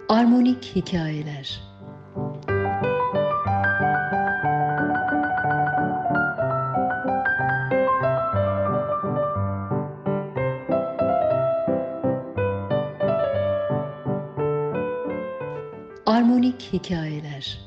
Armonik hikayeler. Armonik hikayeler.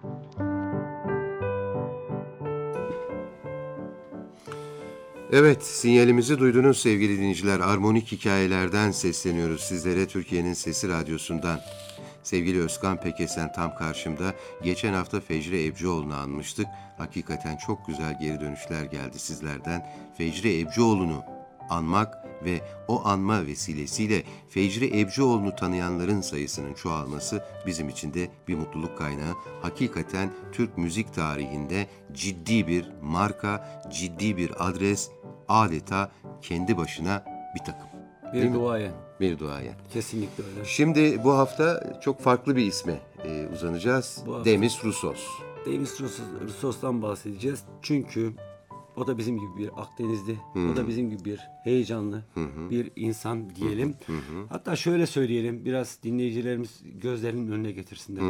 Evet, sinyalimizi duydunuz sevgili dinleyiciler. Armonik hikayelerden sesleniyoruz sizlere Türkiye'nin Sesi Radyosu'ndan. Sevgili Özkan Pekesen tam karşımda. Geçen hafta Fecri Ebcioğlu'nu anmıştık. Hakikaten çok güzel geri dönüşler geldi sizlerden. Fecri Ebcioğlu'nu anmak ve o anma vesilesiyle Fecri Ebcioğlu'nu tanıyanların sayısının çoğalması bizim için de bir mutluluk kaynağı. Hakikaten Türk müzik tarihinde ciddi bir marka, ciddi bir adres, adeta kendi başına bir takım. Bir duayen. Bir duayen. Kesinlikle öyle. Şimdi bu hafta çok farklı bir isme uzanacağız. Demis Roussos. Demis Roussos'tan bahsedeceğiz. Çünkü o da bizim gibi bir Akdenizli, o da bizim gibi bir heyecanlı bir insan diyelim. Hatta şöyle söyleyelim, biraz dinleyicilerimiz gözlerinin önüne getirsinler.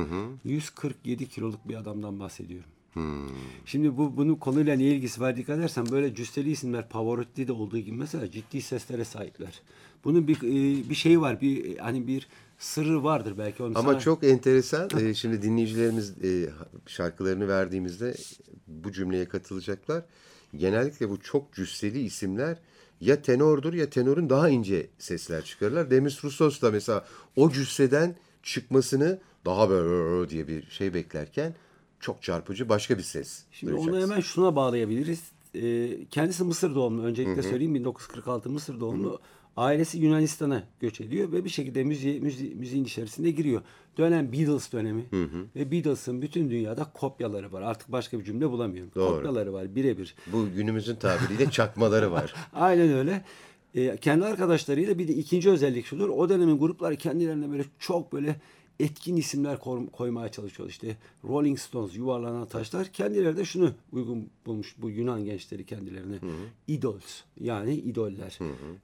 147 kiloluk bir adamdan bahsediyorum. Şimdi bunun konuyla ne ilgisi var dikkat edersen böyle cüsseli isimler Pavarotti'de olduğu gibi mesela ciddi seslere sahipler. Bunun bir şey var, bir sırrı vardır belki. Onu ama çok enteresan. Şimdi dinleyicilerimiz şarkılarını verdiğimizde bu cümleye katılacaklar. Genellikle bu çok cüsseli isimler ya tenordur ya tenorun daha ince sesler çıkarırlar. Demis Roussos da mesela o cüsseden çıkmasını daha böyle diye bir şey beklerken çok çarpıcı başka bir ses. Şimdi onu hemen şuna bağlayabiliriz. Kendisi Mısır doğumlu. Öncelikle söyleyeyim 1946 Mısır doğumlu. Ailesi Yunanistan'a göç ediyor ve bir şekilde müziğin içerisine giriyor. Dönem Beatles dönemi ve Beatles'ın bütün dünyada kopyaları var. Artık başka bir cümle bulamıyorum. Doğru. Kopyaları var birebir. Bu günümüzün tabiriyle çakmaları var. Aynen öyle. Kendi arkadaşlarıyla bir de ikinci özellik şudur. O dönemin grupları kendilerine böyle çok böyle etkin isimler koymaya çalışıyor. İşte Rolling Stones, Yuvarlanan Taşlar. Kendileri de şunu uygun bulmuş bu Yunan gençleri kendilerine. Idols yani idoller.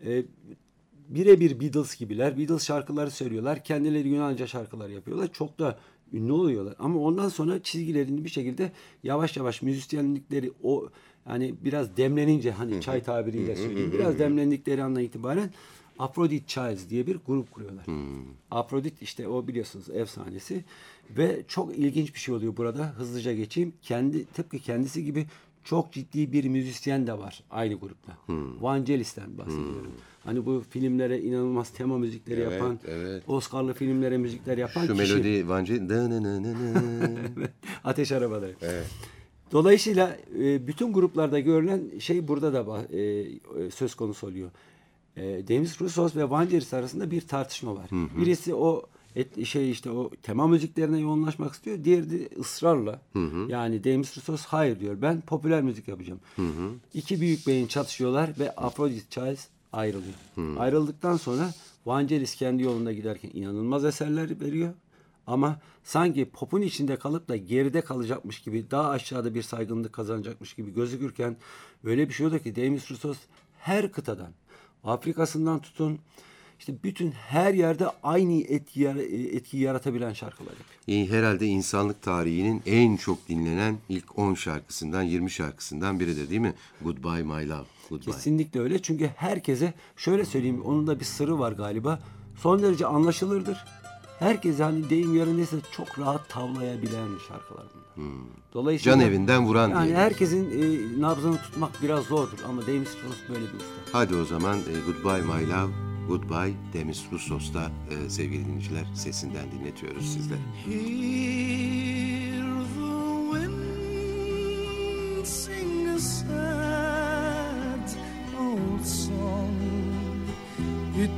Birebir Beatles gibiler. Beatles şarkıları söylüyorlar. Kendileri Yunanca şarkılar yapıyorlar. Çok da ünlü oluyorlar. Ama ondan sonra çizgilerini bir şekilde yavaş yavaş müzisyenlikleri o yani biraz demlenince hani çay tabiriyle söyleyeyim. Biraz demlendikleri andan itibaren Aphrodite Childs diye bir grup kuruyorlar. Aphrodite işte o biliyorsunuz efsanesi ve çok ilginç bir şey oluyor burada. Hızlıca geçeyim. Tıpkı kendisi gibi çok ciddi bir müzisyen de var aynı grupta. Vangelis'ten bahsediyorum. Hani bu filmlere inanılmaz tema müzikleri yapan, Oscar'lı filmlere müzikler yapan şu kişi. Şu melodi Vangelis. Ateş Arabaları. Evet. Dolayısıyla bütün gruplarda görülen şey burada da söz konusu oluyor. Demis Roussos ve Vangelis arasında bir tartışma var. Birisi o tema müziklerine yoğunlaşmak istiyor. Diğeri de ısrarla yani Demis Roussos hayır diyor. Ben popüler müzik yapacağım. İki büyük beyin çatışıyorlar ve Aphrodite Childs ayrılıyor. Ayrıldıktan sonra Vangelis kendi yolunda giderken inanılmaz eserler veriyor. Ama sanki popun içinde kalıp da geride kalacakmış gibi daha aşağıda bir saygınlık kazanacakmış gibi gözükürken öyle bir şey oldu ki Demis Roussos her kıtadan Afrika'sından tutun işte bütün her yerde aynı etkiyi yaratabilen şarkılar yapıyor. Herhalde insanlık tarihinin en çok dinlenen ilk 10 şarkısından 20 şarkısından biridir değil mi? Goodbye My Love. Goodbye. Kesinlikle öyle çünkü herkese şöyle söyleyeyim onun da bir sırrı var galiba. Son derece anlaşılırdır. Herkes hani deyim yerindeyse çok rahat tavlayabilen şarkılar bunlar. Dolayısıyla can evinden vuran yani diyelim. herkesin nabzını tutmak biraz zordur ama Demis Roussos böyle bir usta. Hadi o zaman Goodbye My Love, Goodbye Demis Roussos'ta sevgili dinleyiciler sesinden dinletiyoruz sizlere. Hear the wind sing a sad old song. It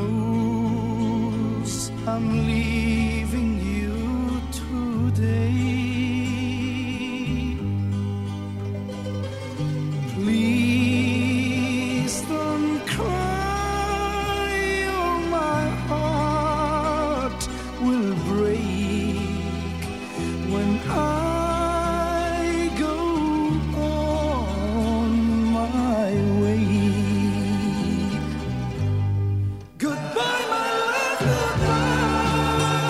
knows I'm leaving you today. Please don't cry or my heart will break when I go on my way. Goodbye, my love, goodbye.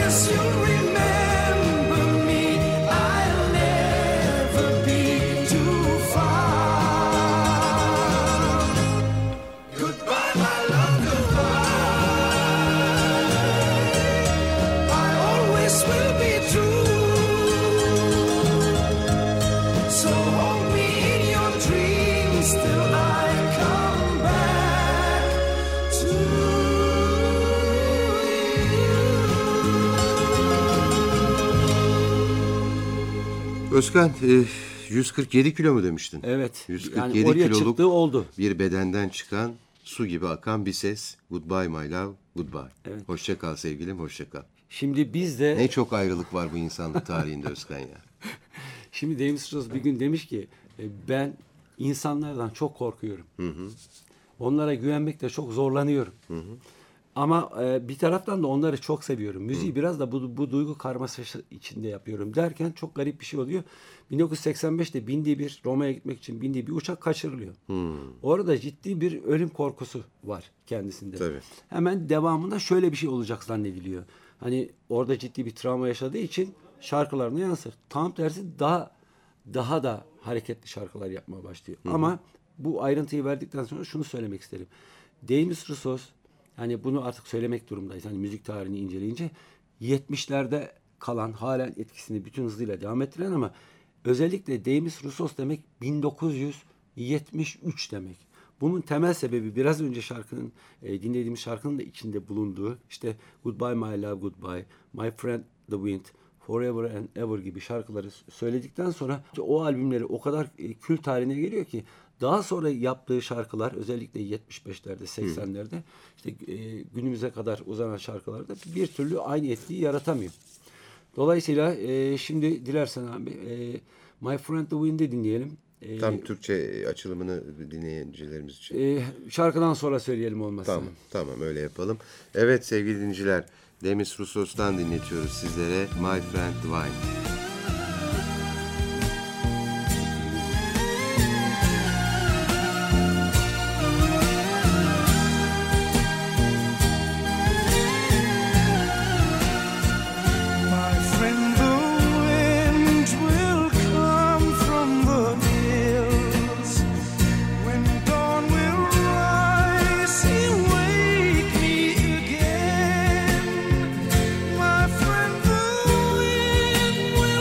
promise you'll remember me. I'll never be too far. Goodbye, my love, goodbye. I always will be true. So hold me in your dreams till I come back to you. Özkan, 147 kilo mu demiştin? Evet. 147 Yani oraya kiloluk çıktığı oldu. bir bedenden çıkan, su gibi akan bir ses. Goodbye my love, goodbye. Evet. Hoşça kal sevgilim, hoşça kal. Şimdi biz de Ne çok ayrılık var bu insanlık tarihinde Özkan ya. Şimdi James Ross bir gün demiş ki ben insanlardan çok korkuyorum. Onlara güvenmekte çok zorlanıyorum. Ama bir taraftan da onları çok seviyorum. Müziği biraz da bu duygu karmaşası içinde yapıyorum derken çok garip bir şey oluyor. 1985'te Roma'ya gitmek için bindiği bir uçak kaçırılıyor. Orada ciddi bir ölüm korkusu var kendisinde. Tabii. Hemen devamında şöyle bir şey olacak zannediliyor. Hani orada ciddi bir travma yaşadığı için şarkılarına yansır. Tam tersi daha da hareketli şarkılar yapmaya başlıyor. Ama bu ayrıntıyı verdikten sonra şunu söylemek isterim. James Roussos, hani bunu artık söylemek durumundayız. Hani müzik tarihini inceleyince 70'lerde kalan, halen etkisini bütün hızıyla devam ettiren ama özellikle James Roussos demek 1973 demek. Bunun temel sebebi biraz önce dinlediğimiz şarkının da içinde bulunduğu işte Goodbye My Love Goodbye, My Friend The Wind, Forever and Ever gibi şarkıları söyledikten sonra o albümleri o kadar kült haline geliyor ki daha sonra yaptığı şarkılar özellikle 75'lerde 80'lerde işte günümüze kadar uzanan şarkılarda bir türlü aynı etkiyi yaratamıyor. Dolayısıyla şimdi dilersen abi My Friend The Wind'i dinleyelim. Tam Türkçe açılımını dinleyicilerimiz için. Şarkıdan sonra söyleyelim olmazsa. Tamam öyle yapalım. Evet sevgili dinleyiciler, James Roussos'tan dinletiyoruz sizlere My Friend The Wind. My friend, the wind will come from the hills. When dawn will rise, he'll wake me again. My friend, the wind will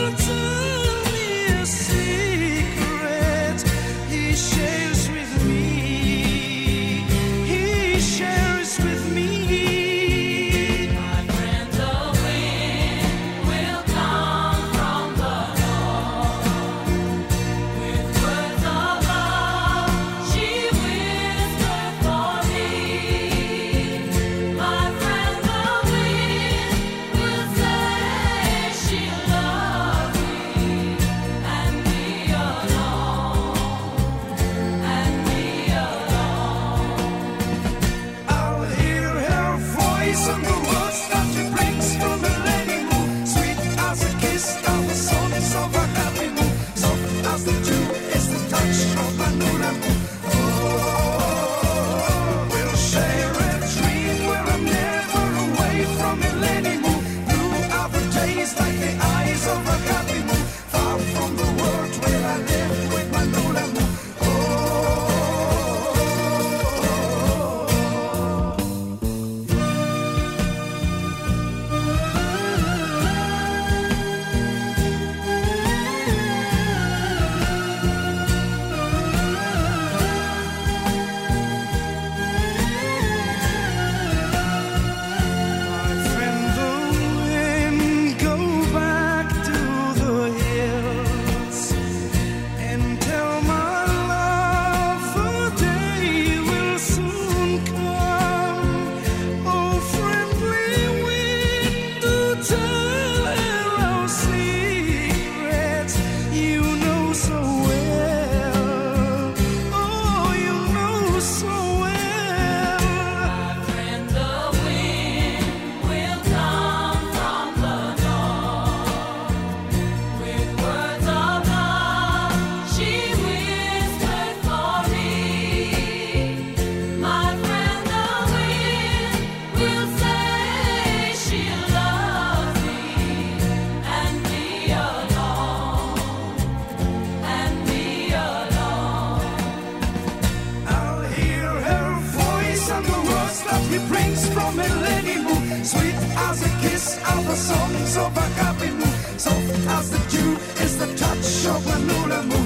eyes of agape moon, soft as the dew is the touch of a new moon.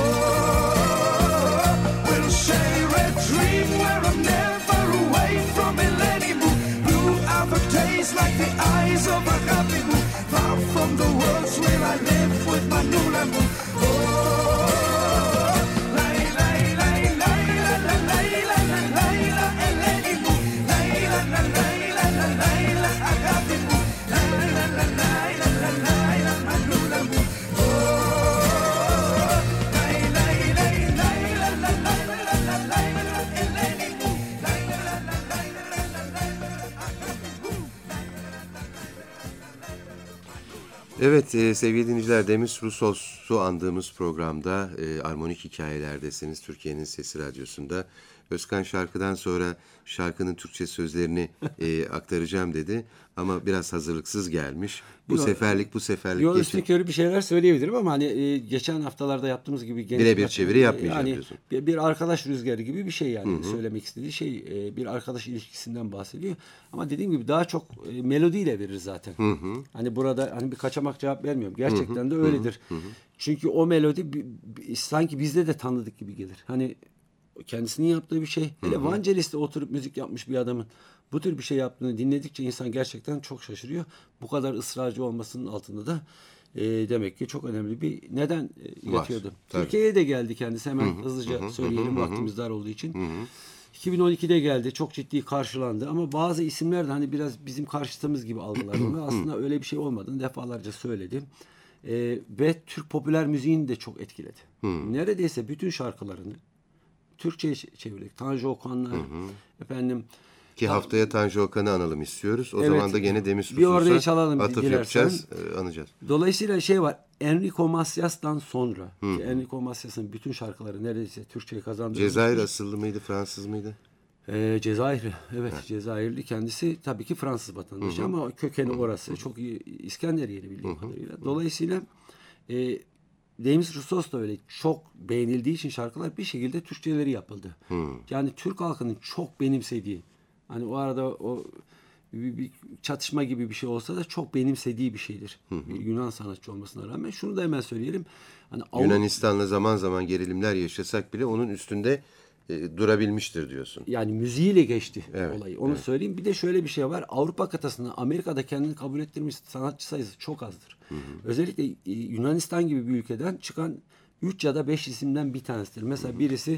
Oh, we'll share a dream where I'm never away from it anymore. Blue are the days like the eyes of agape moon, far from the worlds where I live with my new moon. Evet sevgili dinleyiciler, Demis Roussos'u andığımız programda Armonik Hikayelerdesiniz, Türkiye'nin Sesi Radyosu'nda. Özkan şarkıdan sonra şarkının Türkçe sözlerini aktaracağım dedi ama biraz hazırlıksız gelmiş. Bu seferlik Yol geçin. üstünkörü bir şeyler söyleyebilirim ama hani geçen haftalarda yaptığımız gibi Birebir çeviri yapmayacağım yani, diyorsun. Bir arkadaş rüzgarı gibi bir şey yani söylemek istediği şey, bir arkadaş ilişkisinden bahsediyor. Ama dediğim gibi daha çok melodiyle verir zaten. Hani burada hani bir kaçamak cevap vermiyorum. Gerçekten de öyledir. Çünkü o melodi sanki bizde de tanıdık gibi gelir. Hani kendisinin yaptığı bir şey. Hele Vangelis'te oturup müzik yapmış bir adamın bu tür bir şey yaptığını dinledikçe insan gerçekten çok şaşırıyor. Bu kadar ısrarcı olmasının altında da demek ki çok önemli bir neden yatıyordu. Türkiye'ye de geldi kendisi. Hemen hızlıca söyleyelim vaktimiz dar olduğu için. 2012'de geldi. Çok ciddi karşılandı. Ama bazı isimler de hani biraz bizim karşıtımız gibi aldılar onu. Aslında öyle bir şey olmadığını defalarca söyledi. Ve Türk popüler müziğini de çok etkiledi. Neredeyse bütün şarkılarını Türkçe'ye çevirdik. Tanju Okanlar, efendim. Ki haftaya Tanju Okan'ı analım istiyoruz. O Evet, zaman da gene Demis bir orayı Roussos'a çalalım atıf dilersen. yapacağız, anacağız. Dolayısıyla şey var. Enrico Macias'tan sonra. Enrico Macias'ın bütün şarkıları neredeyse Türkçe'ye kazandı. Cezayir asıllı mıydı, Fransız mıydı? Cezayirli. Evet, Cezayirli. Kendisi tabii ki Fransız vatandaşı ama kökeni orası. Çok iyi İskenderiyeli bildiğim kadarıyla. Dolayısıyla Demis Roussos da öyle çok beğenildiği için şarkılar bir şekilde Türkçeleri yapıldı. Yani Türk halkının çok benimsediği, hani o arada o bir çatışma gibi bir şey olsa da çok benimsediği bir şeydir. Bir Yunan sanatçı olmasına rağmen. Şunu da hemen söyleyelim. Hani Yunanistan'la zaman zaman gerilimler yaşasak bile onun üstünde durabilmiştir diyorsun. Yani müziğiyle geçti Evet, olayı. Onu söyleyeyim. Bir de şöyle bir şey var. Avrupa kıtasında Amerika'da kendini kabul ettirmiş sanatçı sayısı çok azdır. Özellikle Yunanistan gibi bir ülkeden çıkan 3 ya da 5 isimden bir tanesidir. Mesela birisi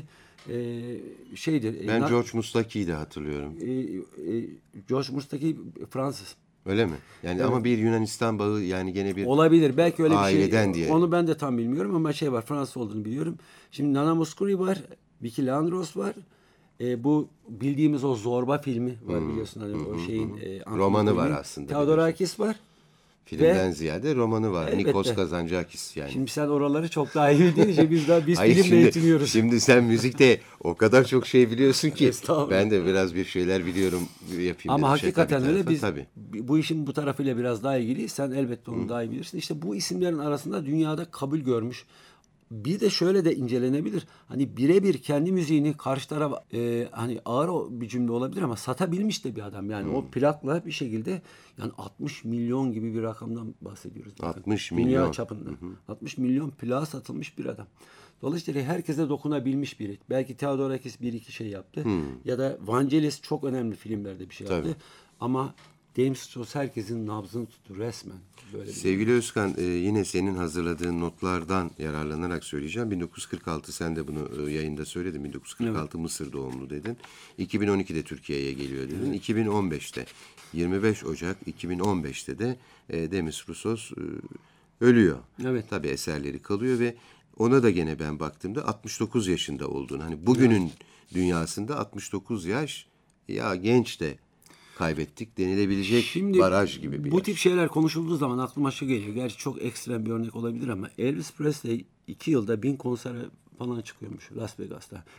şeydir. Ben George Mustaki'yi de hatırlıyorum. George Mustaki Fransız. Öyle mi? Yani ama bir Yunanistan bağı, yani gene bir olabilir. Belki öyle bir aileden şey. diye. Onu ben de tam bilmiyorum ama şey var. Fransız olduğunu biliyorum. Şimdi Nana Mouskouri var. Vicky Leandros var. Bu bildiğimiz o Zorba filmi var biliyorsun. Hani o şeyin romanı var aslında. Theodorakis var. Filmden ziyade romanı var. Elbette. Nikos Kazantzakis yani. Şimdi sen oraları çok daha iyi bildiğin için biz Hayır, filmle eğitiniyoruz. Şimdi sen müzikte o kadar çok şey biliyorsun ki Estağfurullah. ben de biraz bir şeyler biliyorum, yapayım. Ama hakikaten tabii, öyle biz tabii. bu işin bu tarafıyla biraz daha ilgili. Sen elbette onu daha iyi bilirsin. İşte bu isimlerin arasında dünyada kabul görmüş. Bir de şöyle de incelenebilir. Hani birebir kendi müziğini karşı taraf hani ağır bir cümle olabilir ama satabilmiş de bir adam. Yani o plakla bir şekilde yani 60 milyon gibi bir rakamdan bahsediyoruz. 60 Dünya milyon. çapında. 60 milyon plağa satılmış bir adam. Dolayısıyla herkese dokunabilmiş biri. Belki Theodorakis bir iki şey yaptı. Ya da Vangelis çok önemli filmlerde bir şey yaptı. Tabii. Ama Demis Roussos herkesin nabzını tuttu resmen. Böyle bir Sevgili Özkan, yine senin hazırladığın notlardan yararlanarak söyleyeceğim. 1946, sen de bunu yayında söyledin. 1946 Mısır doğumlu dedin. 2012'de Türkiye'ye geliyor dedin. 2015'te 25 Ocak 2015'te de Demis Roussos ölüyor. Evet. Tabii eserleri kalıyor ve ona da gene ben baktığımda 69 yaşında olduğunu, hani bugünün dünyasında 69 yaş ya genç de kaybettik denilebilecek baraj gibi bir bu yaş. tip şeyler konuşulduğu zaman aklıma şu geliyor. Gerçi çok ekstrem bir örnek olabilir ama Elvis Presley 2 yılda 1000 konsere falan çıkıyormuş Las Vegas'ta.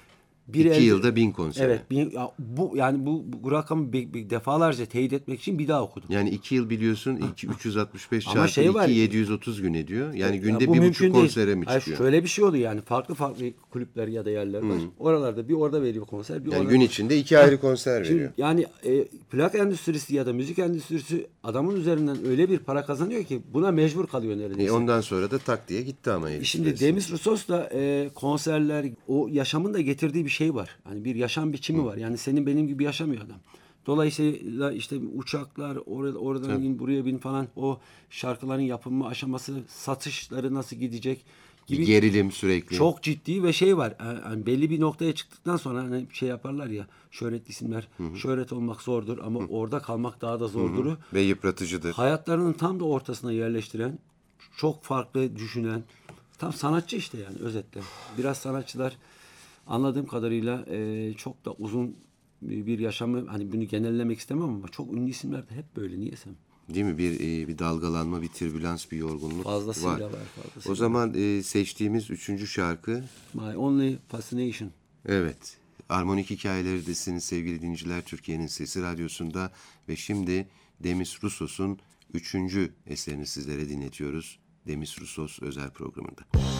2 yılda 1000 konser. Evet. Bu rakamı defalarca teyit etmek için bir daha okudum. Yani 2 yıl biliyorsun 365 Ama çarpı 2 730 gün ediyor. Yani günde Ya bu 1,5 mümkün konsere değil. mi Hayır, çıkıyor? şöyle bir şey oluyor yani. Farklı kulüpler ya da yerler var. Oralarda bir orada veriyor konser. Bir Yani orada. gün içinde 2 ayrı konser veriyor. Şimdi yani plak endüstrisi ya da müzik endüstrisi adamın üzerinden öyle bir para kazanıyor ki buna mecbur kalıyor neredeyse. Ondan sonra da tak diye gitti ama herif. Şimdi Demis Roussos da konserler, o yaşamın da getirdiği bir şey var. Hani bir yaşam biçimi var. Yani senin benim gibi yaşamıyor adam. Dolayısıyla işte uçaklar, oradan in buraya bin falan, o şarkıların yapılma aşaması, satışları nasıl gidecek gibi bir gerilim sürekli. çok ciddi ve şey var. Yani belli bir noktaya çıktıktan sonra hani şey yaparlar ya, şöhretli isimler. Şöhret olmak zordur ama orada kalmak daha da zordur. Ve yıpratıcıdır. Hayatlarının tam da ortasına yerleştiren, çok farklı düşünen, tam sanatçı işte yani özetle. Biraz sanatçılar anladığım kadarıyla çok da uzun bir yaşamı, hani bunu genellemek istemem ama çok ünlü isimler de hep böyle, niyeyse. Değil mi? Bir dalgalanma, bir türbülans, bir yorgunluk Fazlasıyla var. Fazlasıyla. O zaman seçtiğimiz 3. şarkı My Only Fascination. Evet. Armonik Hikayeleri'desiniz sevgili dinleyiciler, Türkiye'nin Sesi Radyosu'nda ve şimdi Demis Roussos'un 3. eserini sizlere dinletiyoruz. Demis Roussos özel programında.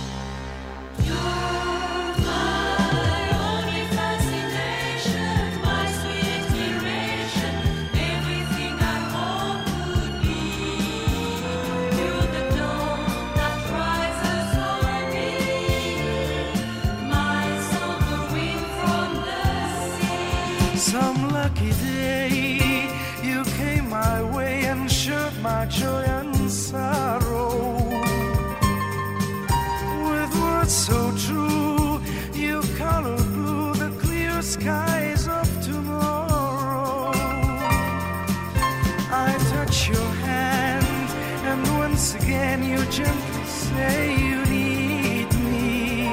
Some lucky day you came my way and shared my joy and sorrow. With words so true, you colored blue the clear skies of tomorrow. I touch your hand and once again you gently say you need me.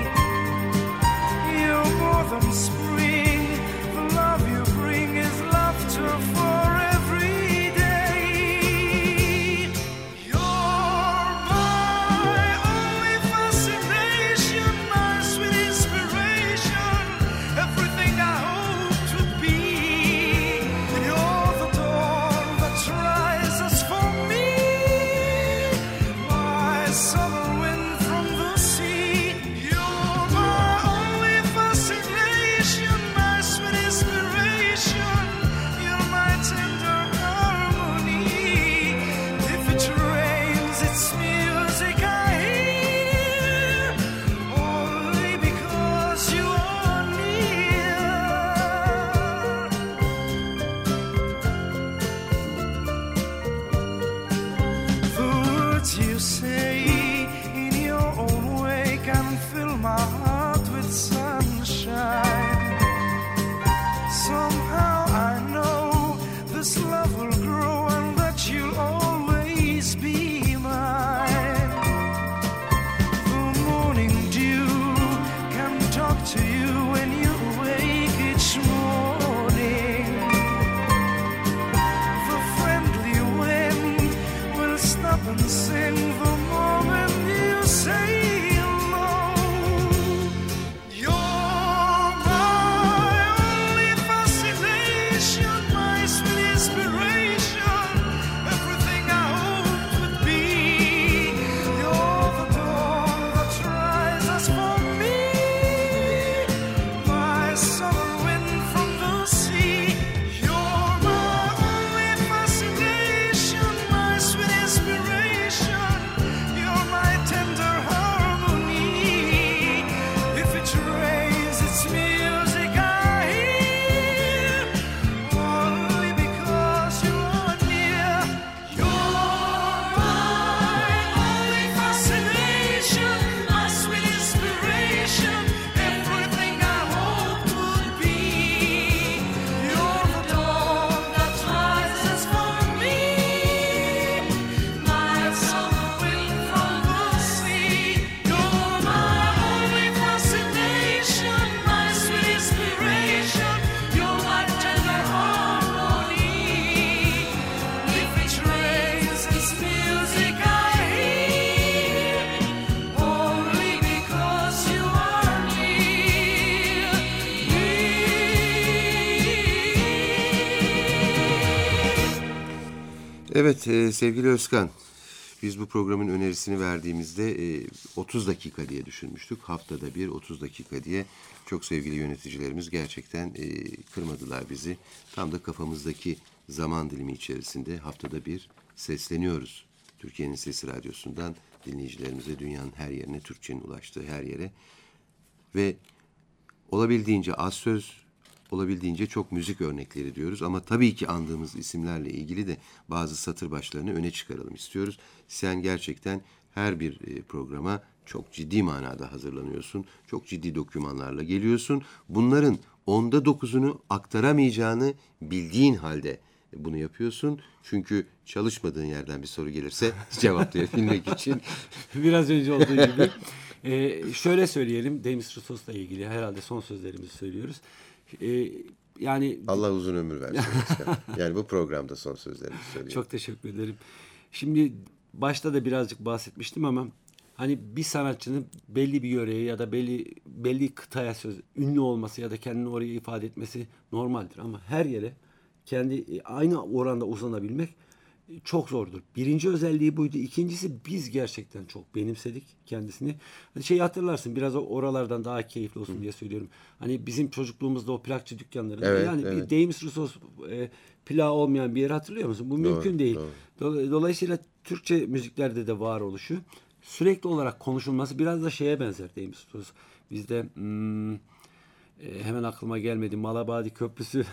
You're more than spring, the love you bring is laughter for every day. You're my only fascination, my sweet inspiration, everything I hoped to be. You're the dawn that rises for me, my summer wind from the sea. You're my only fascination, my sweet inspiration, you're my tender harmony. If it rains, it's music I hear, only because you are near. The words you say in your own way can fill my heart with sunshine. Somehow I know this love will grow and that you'll always be mine. The morning dew can talk to you when you wake each morning. The friendly wind will stop and sing the moment you say hello. You're my only fascination, my sweet inspiration, everything I hoped would be. You're the dawn that rises for me, my summer wind from the sea. You're my only fascination, my sweet inspiration, Evet sevgili Özkan, biz bu programın önerisini verdiğimizde 30 dakika diye düşünmüştük. Haftada bir 30 dakika diye çok sevgili yöneticilerimiz gerçekten kırmadılar bizi. Tam da kafamızdaki zaman dilimi içerisinde haftada bir sesleniyoruz. Türkiye'nin Sesi Radyosu'ndan dinleyicilerimize dünyanın her yerine, Türkçenin ulaştığı her yere ve olabildiğince az söz, olabildiğince çok müzik örnekleri diyoruz. Ama tabii ki andığımız isimlerle ilgili de bazı satır başlarını öne çıkaralım istiyoruz. Sen gerçekten her bir programa çok ciddi manada hazırlanıyorsun. Çok ciddi dokümanlarla geliyorsun. Bunların 9'unu aktaramayacağını bildiğin halde bunu yapıyorsun. Çünkü çalışmadığın yerden bir soru gelirse cevaplayabilmek için. Biraz önce olduğu gibi. Şöyle söyleyelim. Demis Roussos'la ilgili herhalde son sözlerimizi söylüyoruz. Yani Allah uzun ömür versin. Yani bu programda son sözlerimizi söyleyeyim. Çok teşekkür ederim. Şimdi başta da birazcık bahsetmiştim ama hani bir sanatçının belli bir yöreye ya da belli kıtaya ünlü olması ya da kendini oraya ifade etmesi normaldir. Ama her yere kendi aynı oranda uzanabilmek çok zordur. Birinci özelliği buydu. İkincisi biz gerçekten çok benimsedik kendisini. Hani hatırlarsın biraz oralardan daha keyifli olsun diye söylüyorum. Hani bizim çocukluğumuzda o plakçı dükkanlarında bir Demis Roussos plağı olmayan bir yer hatırlıyor musun? Bu mümkün değil. Doğru. Dolayısıyla Türkçe müziklerde de varoluşu sürekli olarak konuşulması biraz da şeye benzer Demis Roussos. Bizde hemen aklıma gelmedi. Malabadi Köprüsü.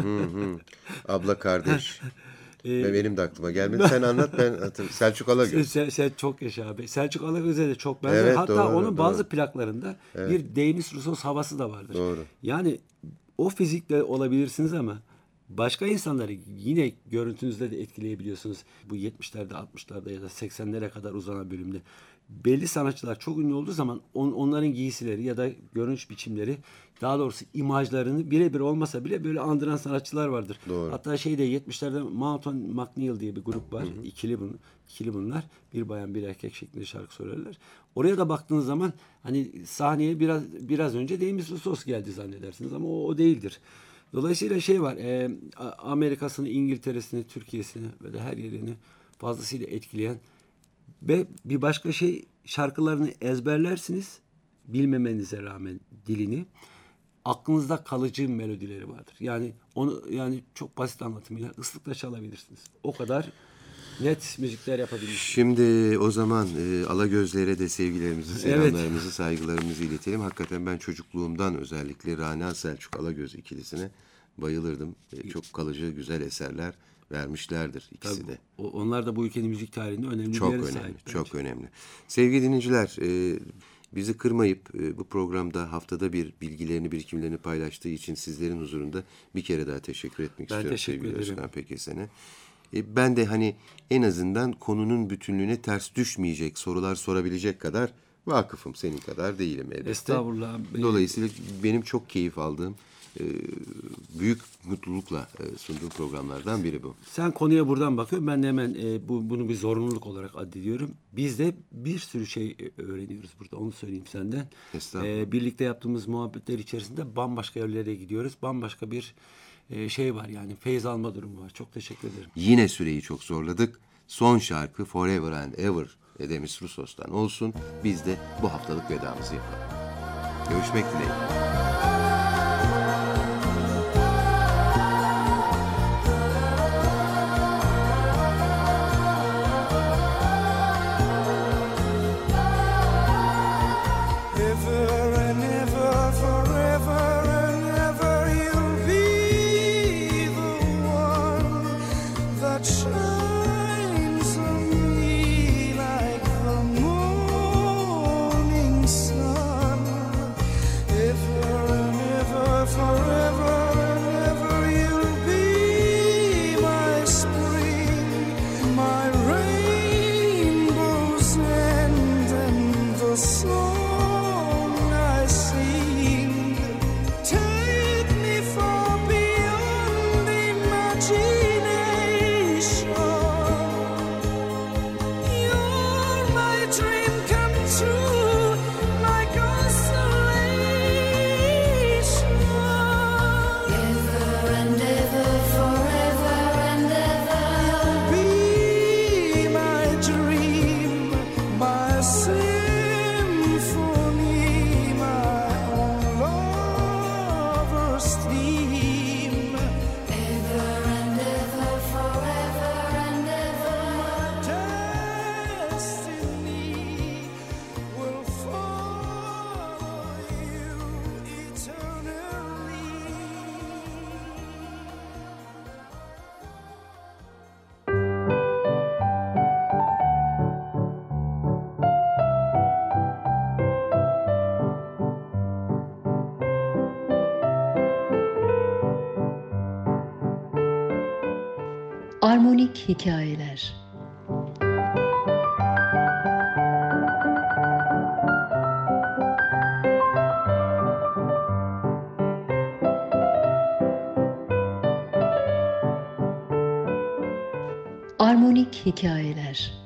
Abla kardeş. Ve benim de aklıma gelmedi. Sen anlat, ben hatırlıyorum. Selçuk Alagöz. Sen çok yaşa abi. Selçuk Alagöz'e de çok benzer. Evet, hatta doğru, onun bazı doğru. plaklarında bir Demis Roussos havası da vardır. Doğru. Yani o fizikle olabilirsiniz ama başka insanları yine görüntünüzde de etkileyebiliyorsunuz. Bu 70'lerde, 60'larda ya da 80'lere kadar uzanan bölümde. Belli sanatçılar çok ünlü olduğu zaman onların giysileri ya da görünüş biçimleri, daha doğrusu imajlarını birebir olmasa bile böyle andıran sanatçılar vardır. Doğru. Hatta 70'lerde Mountain McNeil diye bir grup var. İkili bunlar. Bir bayan bir erkek şeklinde şarkı söylerler. Oraya da baktığınız zaman hani sahneye biraz önce Demis Roussos geldi zannedersiniz ama o değildir. Dolayısıyla var. Amerika'sını, İngiltere'sini, Türkiye'sini ve de her yerini fazlasıyla etkileyen ve bir başka şarkılarını ezberlersiniz bilmemenize rağmen dilini, aklınızda kalıcı melodileri vardır. Yani onu çok basit anlatımıyla ıslıkla çalabilirsiniz. O kadar net müzikler yapabilmiş. Şimdi o zaman Alagözlere de sevgilerimizi, selamlarımızı, saygılarımızı iletelim. Hakikaten ben çocukluğumdan özellikle Rana Selçuk Alagöz ikilisine bayılırdım. Çok kalıcı, güzel eserler vermişlerdir ikisi de. Onlar da bu ülkenin müzik tarihinde önemli bir yere sahip. Çok önemli. Sevgili dinleyiciler, bizi kırmayıp bu programda haftada bir bilgilerini, birikimlerini paylaştığı için sizlerin huzurunda bir kere daha teşekkür etmek istiyorum teşekkür sevgili ederim. Özkan Pekesen'e. Ben de hani en azından konunun bütünlüğüne ters düşmeyecek sorular sorabilecek kadar vakıfım. Senin kadar değilim elbette. Estağfurullah. Dolayısıyla benim çok keyif aldığım, büyük mutlulukla sunduğum programlardan biri bu. Sen konuya buradan bakıyorsun. Ben de hemen bunu bir zorunluluk olarak addediyorum. Biz de bir sürü şey öğreniyoruz burada. Onu söyleyeyim senden. Estağfurullah. Birlikte yaptığımız muhabbetler içerisinde bambaşka yerlere gidiyoruz. Bambaşka bir var yani. Feyiz alma durumu var. Çok teşekkür ederim. Yine süreyi çok zorladık. Son şarkı Forever and Ever Demis Roussos'tan olsun. Biz de bu haftalık vedamızı yapalım. Görüşmek dileğiyle. Ever and Armonik hikayeler. Armonik hikayeler.